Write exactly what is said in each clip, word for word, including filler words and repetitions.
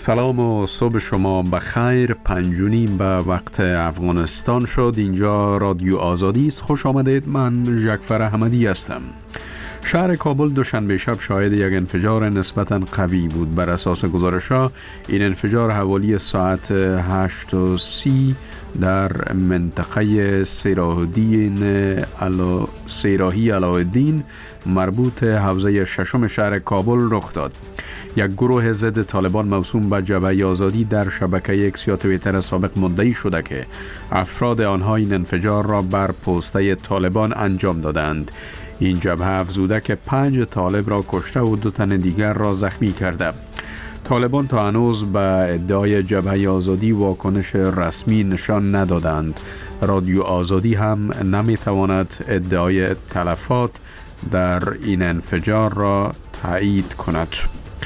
سلام و صبح شما بخیر. پنج و نیم به وقت افغانستان شد. اینجا رادیو آزادی است. خوش آمدید. من جعفر احمدی هستم. شهر کابل دوشنبه شب شاهد یک انفجار نسبتاً قوی بود. بر اساس گزارش‌ها این انفجار حوالی ساعت هشت و سی در منطقه سیراه‌الدین علا سیراهی علاءالدین مربوط حوزه ششم شهر کابل رخ داد. یک گروه ضد طالبان موسوم به جبهه آزادی در شبکه اکس یا توییتر سابق مدعی شده که افراد آنها این انفجار را بر پسته طالبان انجام دادند. این جبهه افزوده که پنج طالب را کشته و دو تن دیگر را زخمی کرده. طالبان تا هنوز به ادعای جبهه آزادی واکنش رسمی نشان ندادند. رادیو آزادی هم نمیتواند ادعای تلفات در این انفجار را تایید کند.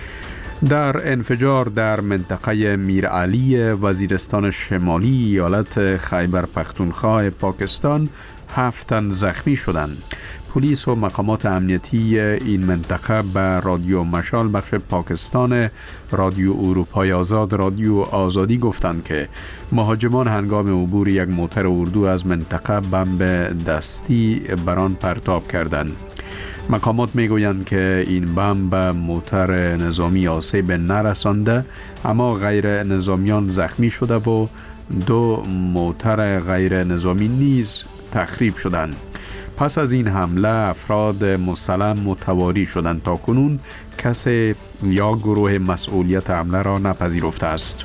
در انفجار در منطقه میرعلی وزیرستان شمالی ایالت خیبر پختونخوا پاکستان هفت تن زخمی شدند. پلیس و مقامات امنیتی این منطقه به رادیو مشال بخش پاکستان رادیو اروپای آزاد رادیو آزادی گفتند که مهاجمان هنگام عبور یک موتر اردو از منطقه بمب دستی بر آن پرتاب کردند. مقامات میگویند که این بمب به موتر نظامی آسیب نرسانده، اما غیر نظامیان زخمی شده و دو موتر غیر نظامی نیز تخریب شدند. پس از این حمله افراد مسلم متواری شدند. تا کنون کسی یا گروه مسئولیت حمله را نپذیرفته است.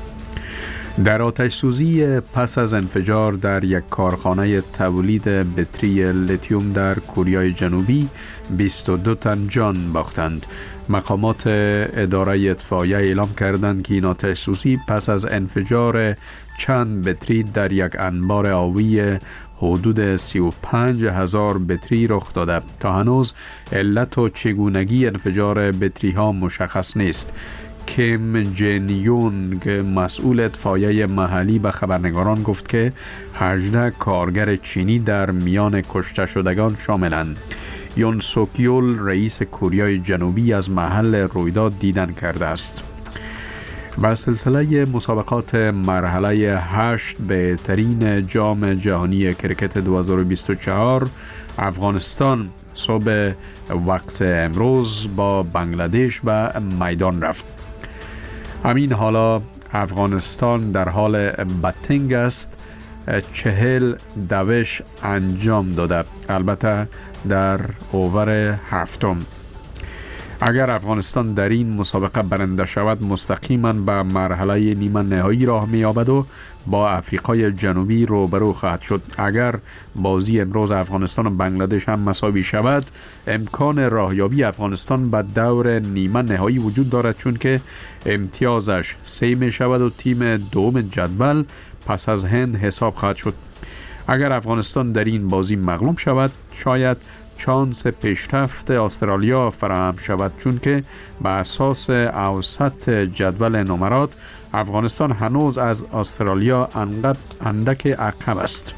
در آتش سوزی پس از انفجار در یک کارخانه تولید بطری لیتیوم در کره جنوبی بیست و دو تن جان باختند. مقامات اداره اطفائیه اعلام کردند که این آتش سوزی پس از انفجار چند بطری در یک انبار آبی حدود سی و پنج هزار بطری رخ داده. تا هنوز علت و چگونگی انفجار بطری ها مشخص نیست. کیم جن یونگ مسئول اطفائیه محلی به خبرنگاران گفت که هجده کارگر چینی در میان کشته شدگان شاملند. یون سوکیول رئیس کره جنوبی از محل رویداد دیدن کرده است. با سلسله مسابقات مرحله هشت بهترین جام جهانی کرکت دو هزار و بیست و چهار افغانستان صبح وقت امروز با بنگلادش به میدان رفت. همین حالا افغانستان در حال بتنگ است. چهل دوش انجام داده، البته در اوور هفتم. اگر افغانستان در این مسابقه برنده شود مستقیما به مرحله نیمه نهایی راه می‌یابد و با افریقای جنوبی روبرو خواهد شد. اگر بازی امروز افغانستان و بنگلادش هم مساوی شود امکان راهیابی افغانستان به دور نیمه نهایی وجود دارد، چون که امتیازش سه می شود و تیم دوم جدول پس از هند حساب خواهد شد. اگر افغانستان در این بازی مغلوب شود شاید چانس پیشرفت استرالیا فراهم شود، چون که به اساس اوسط جدول نمرات افغانستان هنوز از استرالیا اندک عقب است.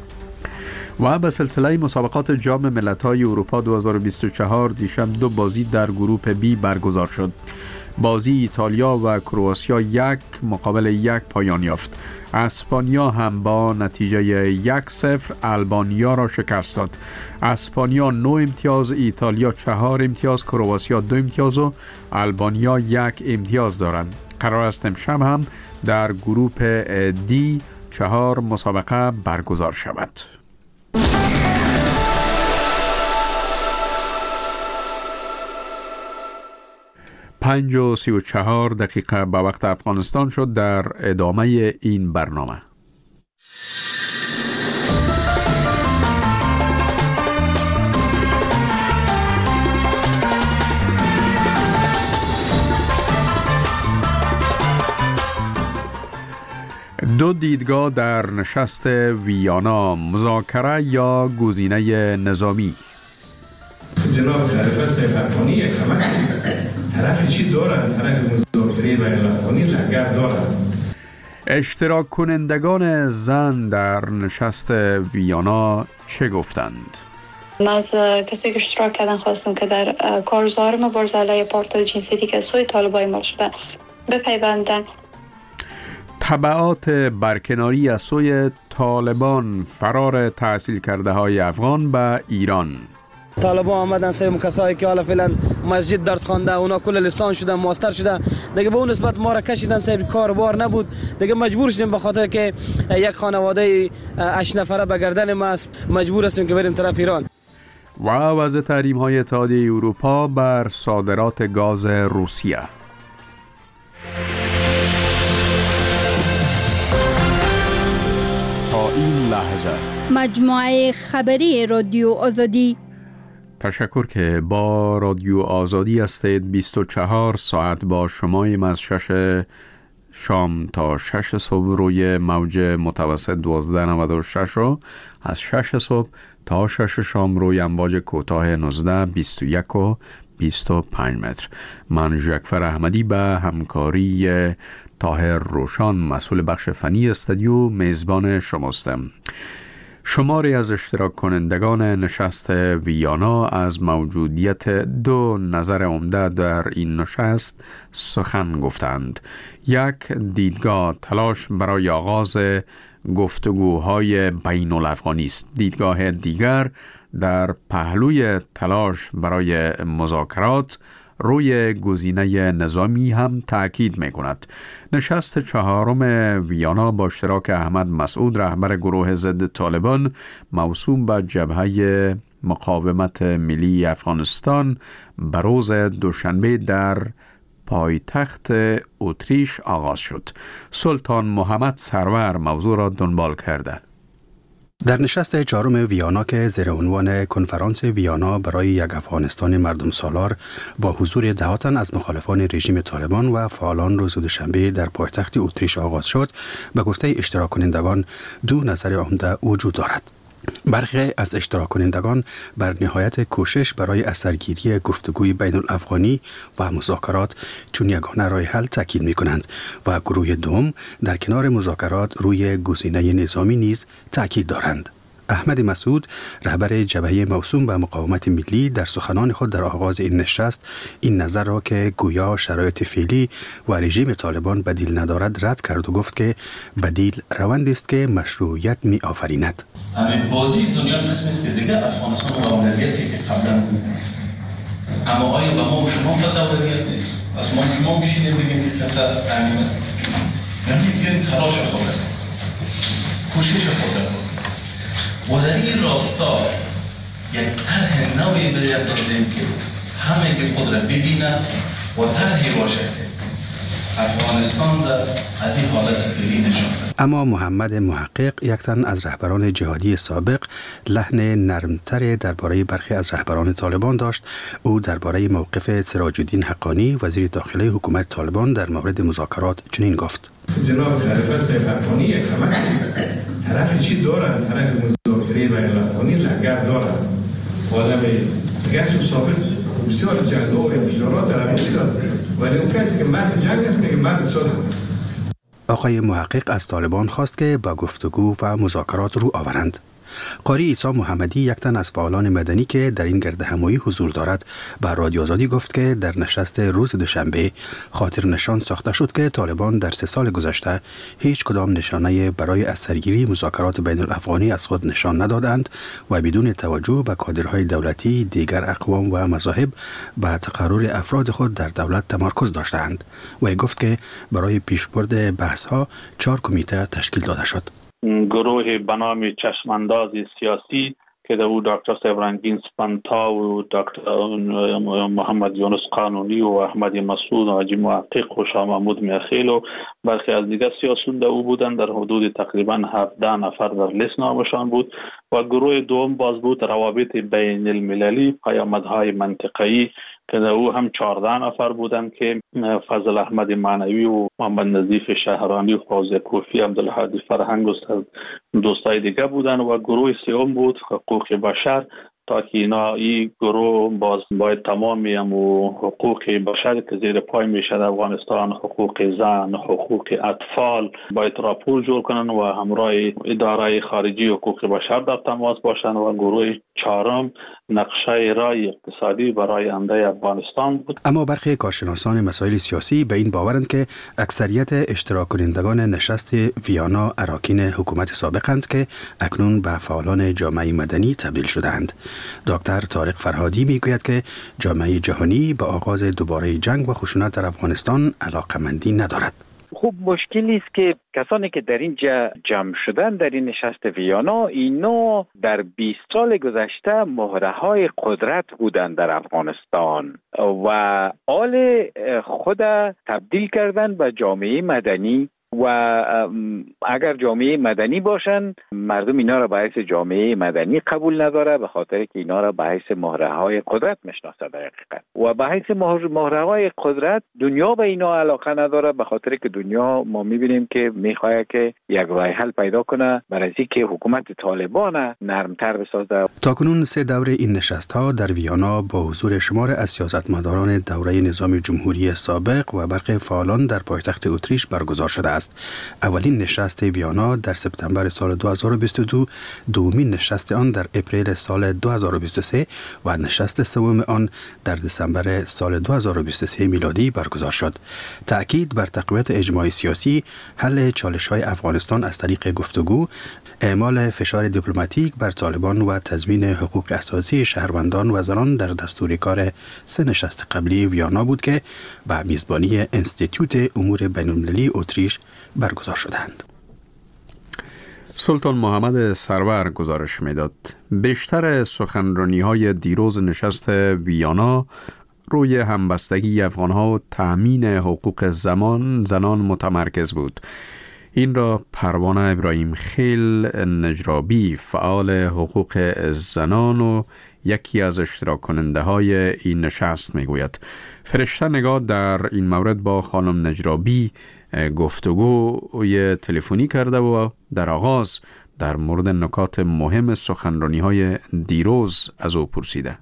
و به سلسله مسابقات جام ملت‌های اروپا دو هزار و بیست و چهار دیشب دو بازی در گروپ بی برگزار شد. بازی ایتالیا و کرواتیا یک مقابل یک پایان یافت. اسپانیا هم با نتیجه یک صفر آلبانیا را شکست داد. اسپانیا نه امتیاز، ایتالیا چهار امتیاز، کرواتیا دو امتیاز و آلبانیا یک امتیاز دارند. قرار است امشب هم در گروپ دی چهار مسابقه برگزار شود. پنج و سی و چهار دقیقه به وقت افغانستان شد. در ادامه این برنامه دو دیدگاه در نشست ویانا، مذاکره یا گزینه نظامی. جناب خلیفه صاحب افغانی کمک طرف چی دارن؟ طرف مذاکره بین الافغانی لنگر دارن. اشتراک کنندگان زن در نشست ویانا چه گفتند؟ من از کسایی که اشتراک کردن خواستم که در کارزار مبارزه علیه پارتای جنسیتی که سوی طالبان اعمال شده بپیوندند. تبعات برکناری از سوی طالبان فرار تحصیل کرده های افغان به ایران. طالبان آمدن سه کسایی که حالا فعلا مسجد درس خوانده، اونا کل لیسانس شده، ماستر شده، دیگه به اون نسبت ما را کشیدن، سه کار بار نبود، دیگه مجبور شدیم به خاطر که یک خانواده هشت نفره به گردن ما است، مجبور هستیم که بریم طرف ایران. و وضع تحریم های اتحادیه اروپا بر صادرات گاز روسیه. تا این لحظه مجموعه خبری رادیو آزادی. تشکر که با رادیو آزادی هستید. بیست و چهار ساعت با شماییم از شش شام تا شش صبح روی موج متوسط دوازده نود و شش و از شش صبح تا شش شام روی امواج کوتاه نوزده بیست و یک و بیست و پنج متر. من ژکفر احمدی به همکاری طاهر روشان مسئول بخش فنی استودیو میزبان شماستم. شماری از اشتراک کنندگان نشست ویانا از موجودیت دو نظر عمده در این نشست سخن گفتند. یک، دیدگاه تلاش برای آغاز گفتگوهای بین الافغانی است. دیدگاه دیگر در پهلوی تلاش برای مذاکرات روی گزینه نظامی هم تأکید می کند. نشست چهارم ویانا با اشتراک احمد مسعود رهبر گروه ضد طالبان موسوم به جبهه مقاومت ملی افغانستان به روز دوشنبه در پایتخت اتریش آغاز شد. سلطان محمد سرور موضوع را دنبال کرده. در نشست چهارم ویانا که زیر عنوان کنفرانس ویانا برای یک افغانستان مردم سالار با حضور ده تن از مخالفان رژیم طالبان و فعالان روز دوشنبه در پایتخت اتریش آغاز شد، به گفته اشتراک کنندگان دو نظر عمده وجود دارد. برخی از اشتراک کنندگان بر نهایت کوشش برای اثرگیری گفتگوی بین الافغانی و مذاکرات چون یگانه راه حل تاکید می کنند و گروه دوم در کنار مذاکرات روی گزینه نظامی نیز تاکید دارند. احمد مسعود رهبر جبهه موسوم به مقاومت ملی در سخنان خود در آغاز این نشست این نظر را که گویا شرایط فعلی و رژیم طالبان بدیل ندارد رد کرد و گفت که بدیل روندی است که مشروعیت می آفریند. همین بازی دنیا قسم است که دیگه افغانستان و اولویتی که قبلا بود نیست. اما آیا به ما و شما پس اولویت نیست؟ از ما و شما بشینیم بگیم که کسا امنیت یعنی بیاییم تلاش خود کوشش خود و در این راستا یک طرح نوعی بیندازیم که همه که خود را ببینند و طرحی باشه که افغانستان را از این حالت فعلی نشان دهد. اما محمد محقق یک تن از رهبران جهادی سابق لحن نرمتر درباره برخی از رهبران طالبان داشت. او درباره موقف سراج الدین حقانی وزیر داخلی حکومت طالبان در مورد مذاکرات چنین گفت: جناب خلیفه صاحب حقانی کمک طرف چی دارند، طرف مذاکره بین الافغانی لگر دارند. آدم گرچه ثابت بسیار جنگ و انفجارات در همین داد، ولی اون کسی که مرد جنگ است میگه مرد صلح است. آقای محقق از طالبان خواست که با گفتگو و مذاکرات رو آورند. قاری عیسی محمدی یک تن از فعالان مدنی که در این گرد همایی حضور دارد به رادیو آزادی گفت که در نشست روز دوشنبه خاطر نشان ساخته شد که طالبان در سه سال گذشته هیچ کدام نشانه برای اثرگیری مذاکرات بین الافغانی از خود نشان ندادند و بدون توجه به کادرهای دولتی دیگر اقوام و مذاهب به تقرر افراد خود در دولت تمرکز داشتند. و گفت که برای پیشبرد بحث‌ها چهار کمیته تشکیل داده شد. گروه به نام چشمانداز سیاسی که در او دکتر صاحب رنگین سپنتا و دکتر محمد یونس قانونی و احمد مسعود و حاجی محقق و شاه محمود میخیل و برخی از دیگر سیاسیون در او بودند. در حدود تقریبا هفده نفر در لیست نامشان بود. و گروه دوم باز بود روابط بین المللی، پیامدهای منطقه‌ای که در او هم چهارده نفر بودند که فضل احمد معنوی و محمد نظیف شهرانی و فوزی کوفی، عبدالهادی فرهنگ و دوستای دیگه بودند. و گروه سوم بود حقوق بشر تا که اینا این گروه باز باید تمامی همو حقوق بشر که زیر پای میشه در افغانستان، حقوق زن، حقوق اطفال، باید راپور جور کنن و همراه اداره خارجی حقوق بشر در تماس باشن. و گروه چهارم نقشه رای اقتصادی برای آینده افغانستان بود. اما برخی کارشناسان مسائل سیاسی به این باورند که اکثریت اشتراک کنندگان نشست ویانا اراکین حکومت سابقند که اکنون به فعالان جامعه مدنی تبدیل شدند. دکتر طارق فرهادی میگوید که جامعه جهانی به آغاز دوباره جنگ و خشونت در افغانستان علاقمندی ندارد. خوب مشکلی است که کسانی که در اینجا جمع شدن در این نشست ویانا، اینا در بیست سال گذشته مهره های قدرت بودند در افغانستان و حال خود تبدیل کردن به جامعه مدنی و اگر جامعه مدنی باشن مردم اینا را به حیث جامعه مدنی قبول نداره، به خاطر که اینا را به حیث مهره های قدرت میشناسه در حقیقت. و به حیث مهره های قدرت دنیا به اینا علاقه نداره، به خاطر که دنیا ما میبینیم که میخواد که یک راه حل پیدا کنه برای اینکه حکومت طالبان نرمتر بسازه. تاکنون سه دوره این نشست ها در ویانا با حضور شمار از سیاستمداران دوره نظام جمهوری سابق و برخی فعالان در پایتخت اتریش برگزار شده است. اولین نشست ویانا در سپتامبر سال دو هزار و بیست و دو، دومین نشست آن در اپریل سال دو هزار و بیست و سه و نشست سوم آن در دسامبر سال دو هزار و بیست و سه میلادی برگزار شد. تأکید بر تقویت اجماع سیاسی، حل چالش‌های افغانستان از طریق گفتگو، اعمال فشار دیپلماتیک بر طالبان و تضمین حقوق اساسی شهروندان و زنان در دستور کار سه نشست قبلی ویانا بود که به میزبانی انستیتوت امور بین‌المللی اتریش برگزار شدند. سلطان محمد سرور گزارش میداد. بیشتر سخنرانی‌های دیروز نشست ویانا روی همبستگی افغان‌ها و تأمین حقوق زمان زنان متمرکز بود. این را پروانه ابراهیم خیل نجرابی، فعال حقوق زنان و یکی از اشتراک کننده های این نشست میگوید. فرشته نگاه در این مورد با خانم نجرابی گفتگوی تلفنی کرده و در آغاز در مورد نکات مهم سخنرانی های دیروز از او پرسیده.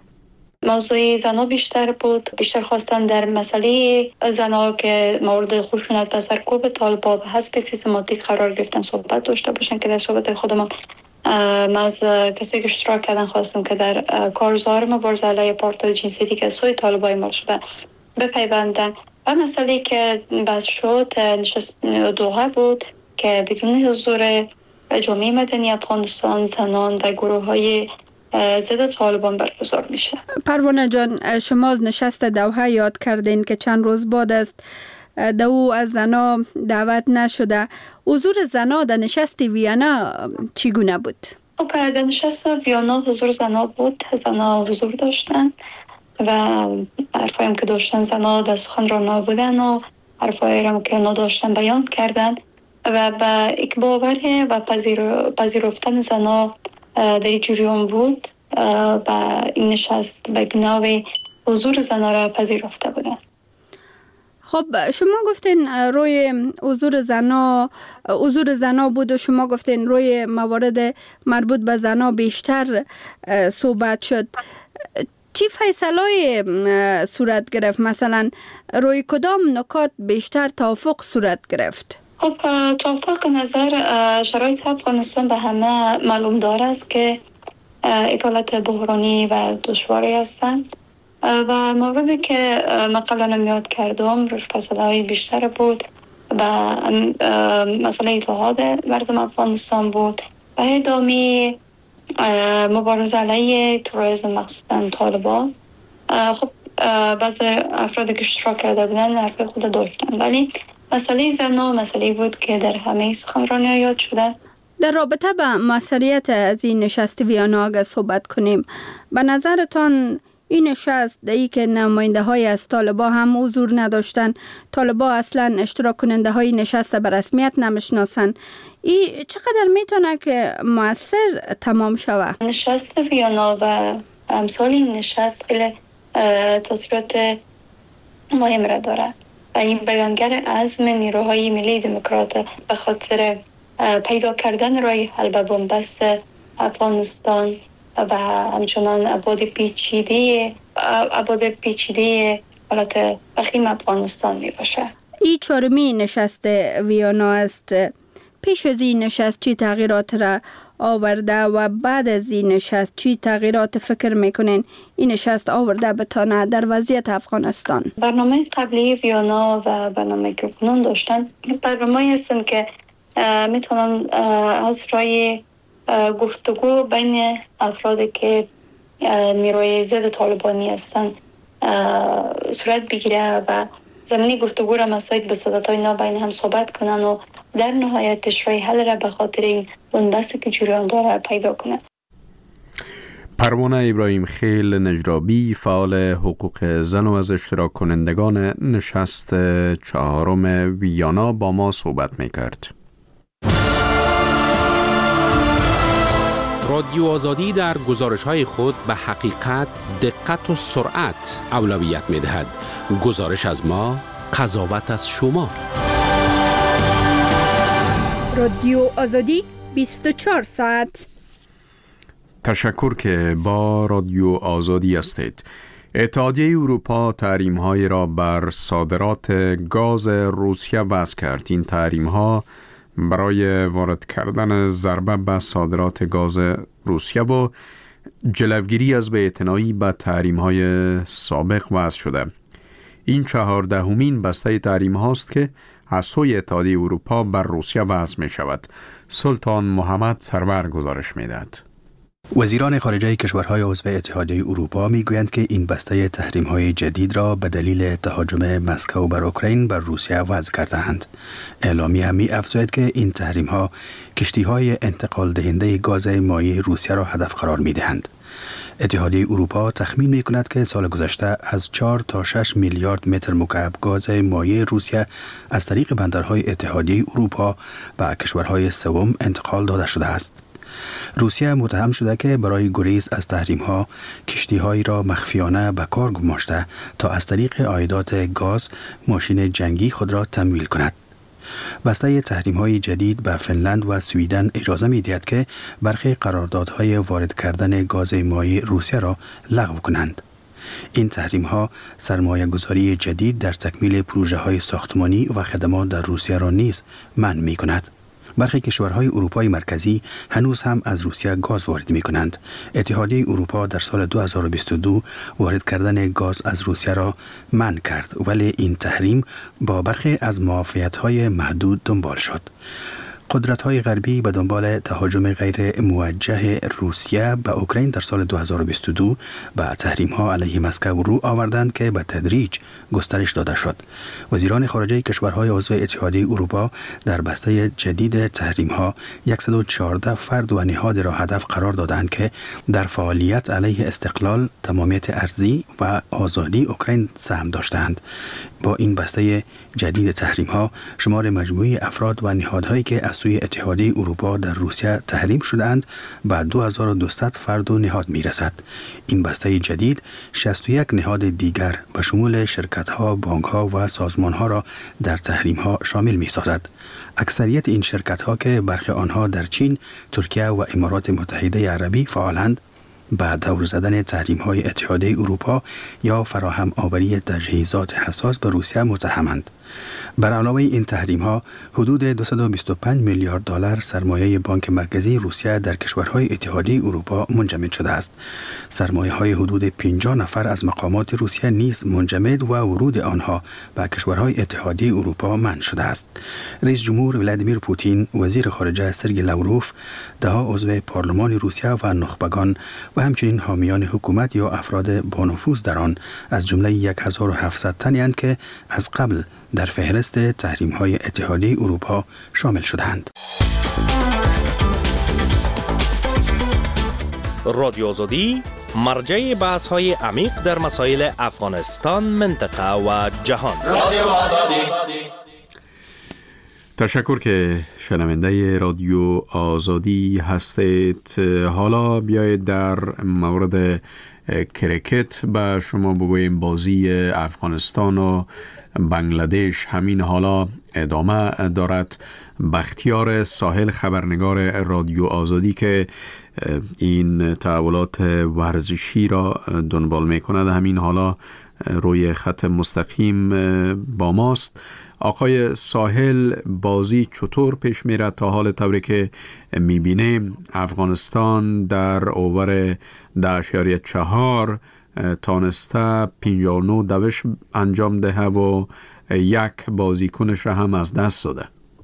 موضوع زنا بیشتر بود، بیشتر خواستن در مسئله زنا که مورد خشونت و سرکوب طالبان به حسب سیستماتیک قرار گرفتن صحبت داشته باشن که در صحبت خودم من از کسی که اشتراک کردن خواستم که در کارزار مبارزه علیه پارتای جنسیتی که سوی طالبان اعمال شده بپیوندن. و مسئله که بحث شد نشست دوحه بود که بدون حضور جامعه مدنی افغانستان، زنان و گروه های ضد طالبان برگزار میشه. پروانه جان، شما از نشست دوحه یاد کردین که چند روز بعد است دو از زنا دعوت نشده. حضور زنا در نشست ویانا چگونه بود؟ در نشست ویانا حضور زنا بود، زنا حضور داشتن و حرفایم که داشتن زنا در سخنرانی بودن و حرفایم که نداشتن بیان کردن و با یک باور و پذیر پذیرفتن زنا در این جریان بود. با این نشست به گناه حضور زنا را پذیرفته بودن. خب شما گفتین روی حضور زنا حضور زنا بود و شما گفتین روی موارد مربوط به زنا بیشتر صحبت شد. چی فیصله‌ای صورت گرفت؟ مثلا روی کدام نکات بیشتر توافق صورت گرفت؟ خب توافق نظر شرایط افغانستان به همه معلوم دار است که یک حالت بحرانی و دشواری هستند و موردی که من قبلا یاد کردم روش فیصله‌های بیشتر بود و مسئله اتحاد مردم افغانستان بود و ادامه مبارزه علیه تروریسم مخصوصا طالبان. خب بعضی افرادی که اشتراک کرده بودن حرف خود داشتن، ولی مسئله زنا مسئله بود که در همه سخنرانی‌ها یاد شده. در رابطه با مسئولیت از این نشست ویانا اگر صحبت کنیم، به نظرتان این نشست دایی که نماینده های از طالبان هم حضور نداشتن، طالبان اصلا اشتراک کننده های نشست به رسمیت نمیشناسن، این چقدر میتونه که مؤثر تمام شود؟ نشست ویانا و امثال این نشست خیلی تاثیرات مهم را داره و این بیانگر عزم نیروهای ملی دموکرات به خاطر پیدا کردن راه حل به بنبست افغانستان و همچنان ابعاد پیچیده ابعاد پیچیده حالت وخیم افغانستان می باشه. این چهارمی نشست ویانا است. پیش از این نشست چی تغییرات را آورده و بعد از این نشست چی تغییرات فکر میکنین این نشست آورده بتانه در وضعیت افغانستان؟ برنامه قبلی ویانا و برنامه که کنون داشتن برنامه هستند که میتونن از رای گفتگو بین افرادی که نیروی ضد طالبانی هستند صورت بگیره و زمینی گفتگو را مساعد به سادات اینا بین هم صحبت کنن و در نهایتش رای حل را به خاطر این بنبستی که جریان داره پیدا کنن. پروانه ابراهیم خیل نجرابی فعال حقوق زن و از اشتراک کنندگان نشست چهارم ویانا با ما صحبت میکرد. رادیو آزادی در گزارش‌های خود به حقیقت، دقت و سرعت اولویت می‌دهد. گزارش از ما، قضاوت از شما. رادیو آزادی بیست و چهار ساعت. تشکر که با رادیو آزادی هستید. اتحادیه اروپا تحریم‌های را بر صادرات گاز روسیه وضع کرد. این تحریم‌ها برای وارد کردن ضربه به صادرات گاز روسیه و جلوگیری از بی‌اعتنایی به تحریم‌های سابق وضع شده. این چهاردهمین بسته تحریم هاست که از سوی اتحادیه اروپا بر روسیه وضع می شود. سلطان محمد سرور گزارش می دهد. وزیران خارجه کشورهای عضو اتحادیه اروپا میگویند که این بسته تحریم‌های جدید را به دلیل تهاجم مسکو بر اوکراین بر روسیه وضع کرده‌اند. اعلامیه می افزاید که این تحریم‌ها کشتی‌های انتقال دهنده گاز مایع روسیه را هدف قرار می‌دهند. اتحادیه اروپا تخمین می‌کند که سال گذشته از چهار تا شش میلیارد متر مکعب گاز مایع روسیه از طریق بندرهای اتحادیه اروپا به کشورهای سوم انتقال داده شده است. روسیه متهم شده که برای گریز از تحریم‌ها کشتی‌هایی را مخفیانه به کار گماشته تا از طریق عایدات گاز ماشین جنگی خود را تمویل کند. بسته تحریم‌های جدید به فنلند و سویدن اجازه می‌دهد که برخی قراردادهای وارد کردن گاز مایع روسیه را لغو کنند. این تحریم‌ها سرمایه‌گذاری جدید در تکمیل پروژه‌های ساختمانی و خدمات در روسیه را نیز منع می‌کند. برخی کشورهای اروپای مرکزی هنوز هم از روسیه گاز وارد می کنند. اتحادیه اروپا در سال دو هزار و بیست و دو وارد کردن گاز از روسیه را منع کرد، ولی این تحریم با برخی از معافیت‌های محدود دنبال شد. قدرت‌های غربی به دنبال تهاجم غیر موجه روسیه به اوکراین در سال دو هزار و بیست و دو به تحریم‌ها علیه مسکو رو آوردند که به تدریج گسترش داده شد. وزیران خارجه کشورهای عضو اتحادیه اروپا در بسته جدید تحریم‌ها صد و چهارده فرد و نهاد را هدف قرار دادند که در فعالیت علیه استقلال، تمامیت ارضی و آزادی اوکراین سهم داشتند. با این بسته جدید تحریم‌ها شمار مجموعی افراد و نهادهایی که از سوی اتحادیه اروپا در روسیه تحریم شده‌اند به دو هزار و دویست فرد و نهاد می‌رسد. این بسته جدید شصت و یک نهاد دیگر به شمول شرکت‌ها، بانک‌ها و سازمان‌ها را در تحریم‌ها شامل می‌سازد. اکثریت این شرکت‌ها که برخی آنها در چین، ترکیه و امارات متحده عربی فعالند، به دور زدن تحریم‌های اتحادیه اروپا یا فراهم آوری تجهیزات حساس به روسیه متهمند. بر علاوه این تحریم‌ها حدود دویست و بیست و پنج میلیارد دلار سرمایه بانک مرکزی روسیه در کشورهای اتحادیه اروپا منجمد شده است. سرمایه‌های حدود پنجاه نفر از مقامات روسیه نیز منجمد و ورود آنها به کشورهای اتحادیه اروپا منع شده است. رئیس جمهور ولادیمیر پوتین، وزیر خارجه سرگئی لاوروف، ده‌ها عضو پارلمان روسیه و نخبگان و همچنین حامیان حکومت یا افراد با نفوذ در آن از جمله هزار و هفتصد تنی اند که از قبل در فهرست تحریم‌های اتحادیه اروپا شامل شدند. رادیو آزادی مرجع بحث‌های عمیق در مسائل افغانستان، منطقه و جهان. رادیو آزادی. تشکر که شنونده رادیو آزادی هستید. حالا بیایید در مورد کرکت به شما بگویم. بازی افغانستان و بنگلادش همین حالا ادامه دارد. بختیار ساحل، خبرنگار رادیو آزادی که این تحولات ورزشی را دنبال می کند. همین حالا روی خط مستقیم با ماست. آقای ساحل، بازی چطور پیش میره تا حال؟ طوری که میبینیم افغانستان در اوور ده اشاریه چهار تانسته پنجاه و نه دوش انجام ده و یک بازیکنش را هم از دست داده.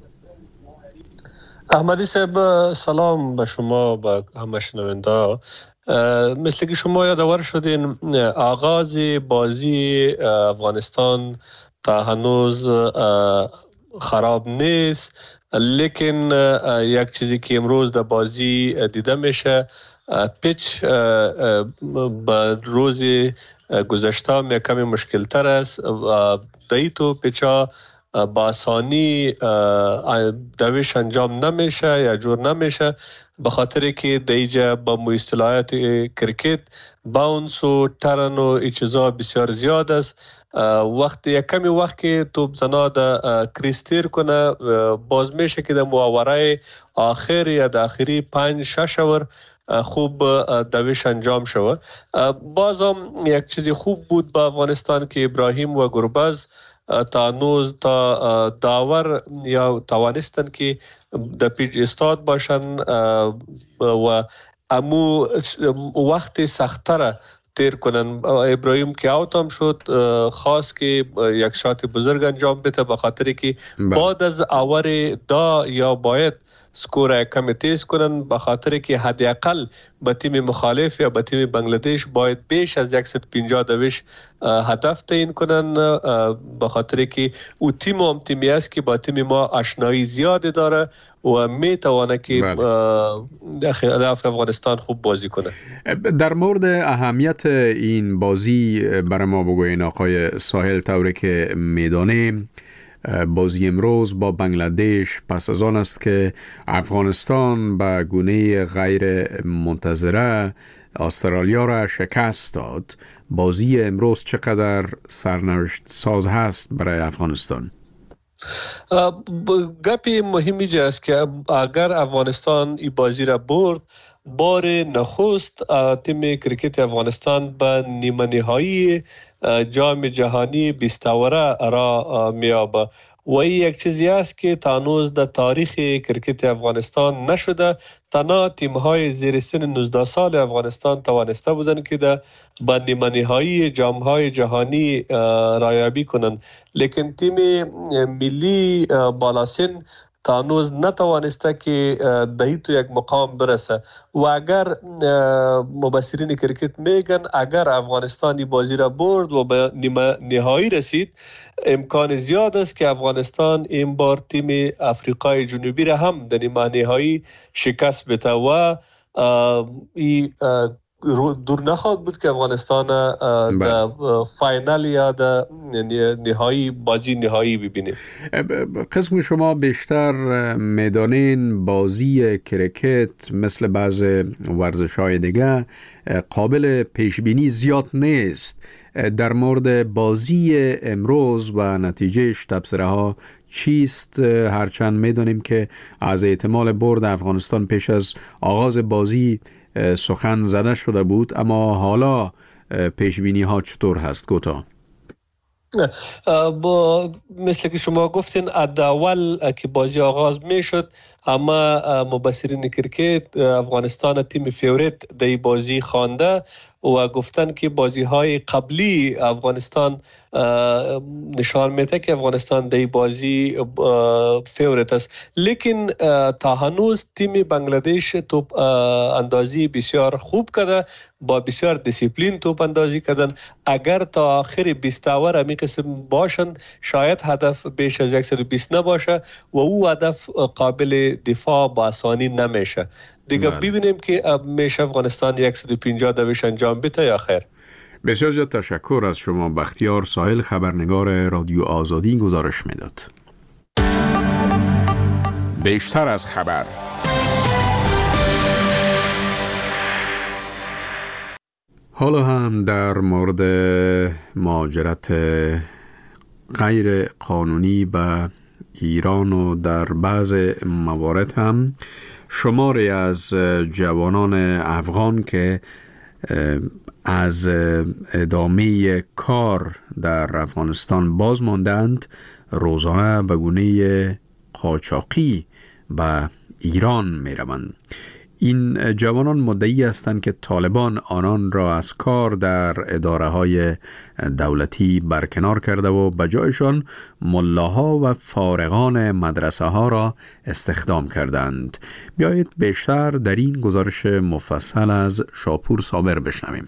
احمدی صاحب سلام به شما و همه شنونده. مثل که شما یادآور شدین آغاز بازی افغانستان تا هنوز خراب نیست، لیکن یک چیزی که امروز در بازی دیده میشه پیچ به روز گذشته می کمی مشکل تر است. دایی تو پیچا با آسانی دویش انجام نمیشه یا جور نمیشه، به خاطر که دیجا با اصطلاحات کرکت باونس و ترن و ای چیزا بسیار زیاد است. وقت یک کمی وقت که توپ زنا دا کریستیر کنه باز میشه که در محاوره آخر یا در آخری پنج شش اور خوب دویش انجام شود. بازم یک چیزی خوب بود با افغانستان که ابراهیم و گربز تا نوز تا داور یا توانستن که در پیچ استاد باشن و امو وقت سختره تیر کنن. ابراهیم که اوت هم شد، خاص که یک شات بزرگ انجام بده به خاطر که بعد از آور دا یا باید سکور کم تیز کنن، به خاطر که حداقل به تیم مخالف یا به تیم بنگلادش باید بیش از صد و پنجاه دویش هدف تعیین کنن، به خاطر که او تیم هم تیمی است که با تیم ما آشنایی زیاد داره و می توانه که در افغانستان خوب بازی کنه. در مورد اهمیت این بازی برای ما بگوین آقای ساحل، طوری که میدانیم بازی امروز با بنگلادش پس از آن است که افغانستان به گونه غیر منتظره استرالیا را شکست داد. بازی امروز چقدر سرنوشت ساز هست برای افغانستان؟ گپی مهمی جاست که اگر افغانستان این بازی را برد، بار نخست تیم کرکت افغانستان به نیمه نهایی جام جهانی بیست اوره را میابه و این یک چیزی است که تا هنوز در تاریخ کرکت افغانستان نشده. تنها تیم‌های زیر سن نوزده سال افغانستان توانسته بودند که در به نیمه نهایی جام‌های جهانی رایابی کنند، لیکن تیم ملی بالاسن تا هنوز نتوانسته که دهی تو یک مقام برسه. و اگر مبصرین کرکت میگن اگر افغانستانی بازی را برد و به نیمه نهایی رسید، امکان زیاد است که افغانستان این بار تیم افریقای جنوبی را هم در نیمه نهایی شکست بده و این دور نخواهد بود که افغانستان در فاینال یا در نهایی بازی نهایی ببینیم. قسم شما بیشتر میدانین بازی کرکت مثل بعض ورزش‌های دیگه قابل پیشبینی زیاد نیست. در مورد بازی امروز و نتیجهش تبصره ها چیست؟ هرچند میدانیم که از احتمال برد افغانستان پیش از آغاز بازی سخن زده شده بود، اما حالا پیشبینی ها چطور هست؟ کوتاه. با مثل که شما گفتین اول که بازی آغاز می شد اما مبصرین کرکت افغانستان تیم فیوریت در بازی خوانده و گفتن که بازی های قبلی افغانستان نشان میده که افغانستان در بازی فیوریت است، لیکن تا هنوز تیم بنگلادش توپ اندازی بسیار خوب کرده، با بسیار دیسیپلین توپ اندازی کردن. اگر تا آخر بیست اوور همی قسم باشند شاید هدف بیش از صد و بیست نباشه و او هدف قابل دفاع با آسانی نمیشه دیگه. ببینیم که میشه افغانستان صد و پنجاه دویش انجام بده یا خیر. بسیار زیاد تشکر از شما. بختیار ساحل، خبرنگار رادیو آزادی، گزارش میداد. بیشتر از خبر. حالا هم در مورد مهاجرت غیر قانونی به ایران و در بعض موارد هم شماری از جوانان افغان که از ادامه کار در افغانستان باز ماندند روزانه به گونه قاچاقی به ایران می روند. این جوانان مدعی هستند که طالبان آنان را از کار در اداره های دولتی برکنار کرده و به جایشان ملاها و فارغان مدرسه ها را استخدام کردند. بیایید بیشتر در این گزارش مفصل از شاپور صابر بشنویم.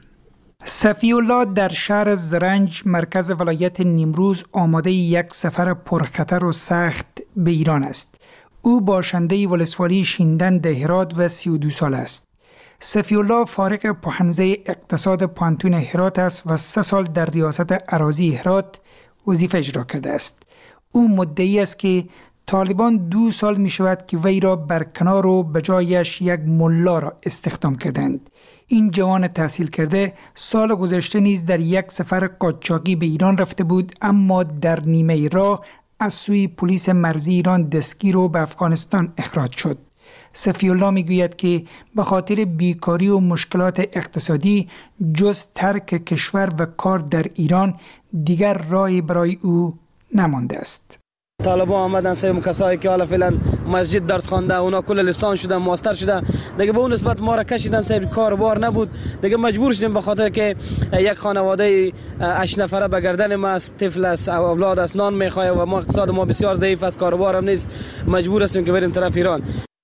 صفی الله در شهر زرنج مرکز ولایت نیمروز آماده یک سفر پرخطر و سخت به ایران است. او باشنده ولسوالی شیندن هرات و سی و دو سال است. صفی الله فارغ پوهنځی اقتصاد پانتون هرات است و سه سال در ریاست اراضی هرات وظیفه اجرا کرده است. او مدعی است که طالبان دو سال می شود که وی را برکنار و به جایش یک ملا را استخدام کردند. این جوان تحصیل کرده سال گذشته نیز در یک سفر قاچاقی به ایران رفته بود، اما در نیمه راه از سوی پلیس مرزی ایران دستگیر و به افغانستان اخراج شد. صفی الله می گوید که به خاطر بیکاری و مشکلات اقتصادی جز ترک کشور و کار در ایران دیگر راهی برای او نمانده است. طالبان آمدن سه کسایی که حالا فعلا مسجد درس خوانده، اونا کل لیسانس شدن، ماستر شدن، دیگه به اون نسبت ما را کشیدن سه کار بار نبود، دیگه مجبور شدیم به خاطر که یک خانواده هشت نفره به گردن ما است، طفل است، اولاد است، نان میخواد و ما اقتصاد ما بسیار ضعیف است، کاروبار هم نیست، مجبور هستیم که بریم طرف ایران.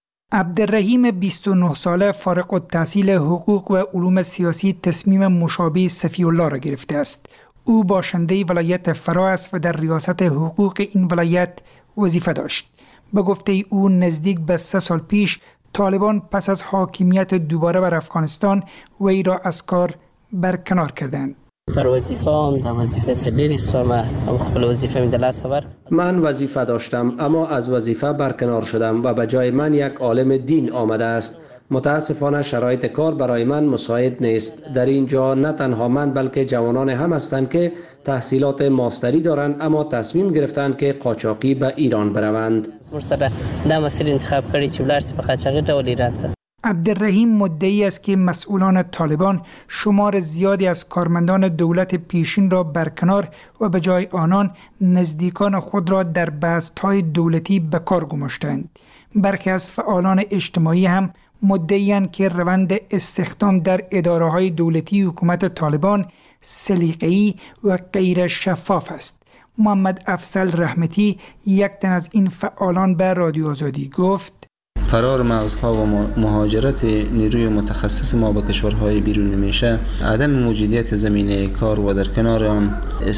عبدالرحیم بیست و نه ساله فارغ التحصیل حقوق و علوم سیاسی تصمیم مشابه صفی الله را گرفته است. او باشنده ولایت فرا است و در ریاست حقوق این ولایت وظیفه داشت. به گفته او نزدیک به سه سال پیش طالبان پس از حاکمیت دوباره بر افغانستان وی را از کار برکنار کردند. بر وظیفه هم در وظیفه سلیری سوام هم خپل وظیفه می دل صبر. من وظیفه داشتم اما از وظیفه برکنار شدم و به جای من یک عالم دین آمده است. متاسفانه شرایط کار برای من مساعد نیست. در اینجا نه تنها من بلکه جوانان هم هستند که تحصیلات ماستری دارند اما تصمیم گرفتند که قاچاقی به ایران بروند. مرسره دا مسیر انتخاب کردی چې بلارسی په قاچاقی ډول ایران ته. عبدالرحیم مدعی است که مسئولان طالبان شمار زیادی از کارمندان دولت پیشین را برکنار و به جای آنان نزدیکان خود را در بست‌های دولتی به کار گماشتند. برخی از فعالان اجتماعی هم مدعی‌اند که روند استخدام در اداره‌های دولتی حکومت طالبان سلیقه‌ای و غیر شفاف است. محمد افضل رحمتی یک تن از این فعالان به رادیو آزادی گفت: فرار مغزها و مهاجرت نیروی متخصص ما به کشورهای بیرونی میشه، عدم موجودیت زمینه کار و در کنار آن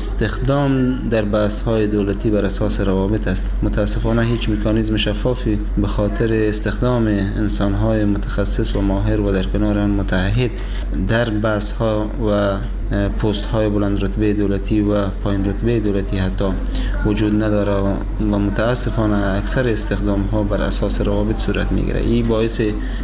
استخدام در بست‌های دولتی بر اساس روابط است. متاسفانه هیچ مکانیزم شفافی به خاطر استخدام انسان‌های متخصص و ماهر و در کنار آن متعهد در بست‌ها و پست‌های بلند رتبه دولتی و پایین رتبه دولتی حتی وجود نداره و متاسفانه اکثر استخدام‌ها بر اساس روابط صورت میگیره. این باعث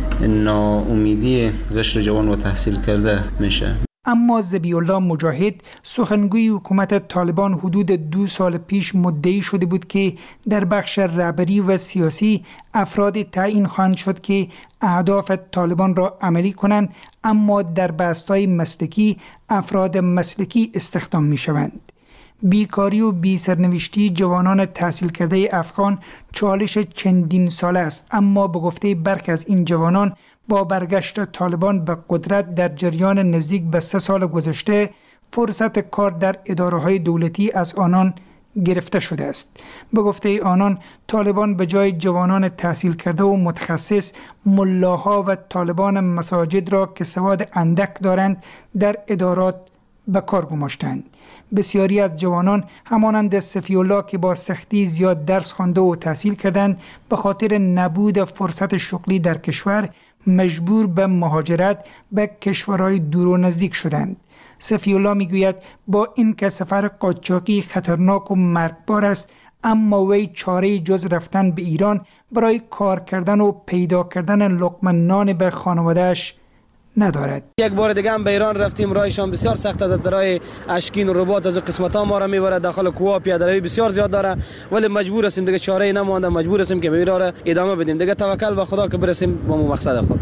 ناامیدی قشر جوان و تحصیل کرده میشه. اما ذبیح الله مجاهد سخنگوی حکومت طالبان حدود دو سال پیش مدعی شده بود که در بخش رهبری و سیاسی افراد تعیین خواهند شد که اهداف طالبان را عملی کنند، اما در بست‌های مسلکی افراد مسلکی استخدام می شوند. بیکاری و بی سرنوشتی جوانان تحصیل کرده افغان چالش چندین ساله است، اما به گفته برخی از این جوانان با برگشت طالبان به قدرت در جریان نزدیک به سه سال گذشته فرصت کار در اداره‌های دولتی از آنان گرفته شده است. به گفته آنان طالبان به جای جوانان تحصیل کرده و متخصص ملاها و طالبان مساجد را که سواد اندک دارند در ادارات به کار گماشتند. بسیاری از جوانان همانند صفی الله که با سختی زیاد درس خوانده و تحصیل کردند به خاطر نبود فرصت شغلی در کشور مجبور به مهاجرت به کشورهای دور و نزدیک شدند. صفی الله میگوید با این که سفر قاچاقی خطرناک و مرگبار است، اما وی چاره جز رفتن به ایران برای کار کردن و پیدا کردن لقمه نان به خانواده‌اش ندارد. یک بار دیگه هم به ایران رفتیم، راهشان بسیار سخت است. از راه اشکین و رباط از قسمت ها ما را میبره، داخل کوه پیاده روی بسیار زیاد داره، ولی مجبور هستیم دیگه، چاره ای نمانده، مجبور هستیم که به راه را ادامه بدیم دیگه. توکل به خدا که برسیم به مقصد خود.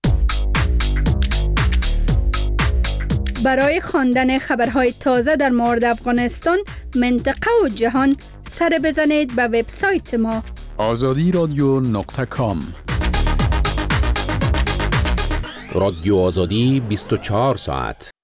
برای خواندن خبرهای تازه در مورد افغانستان، منطقه و جهان، سر بزنید به وبسایت ما آزادی رادیو نقطه کام. رادیو آزادی بیست و چهار ساعت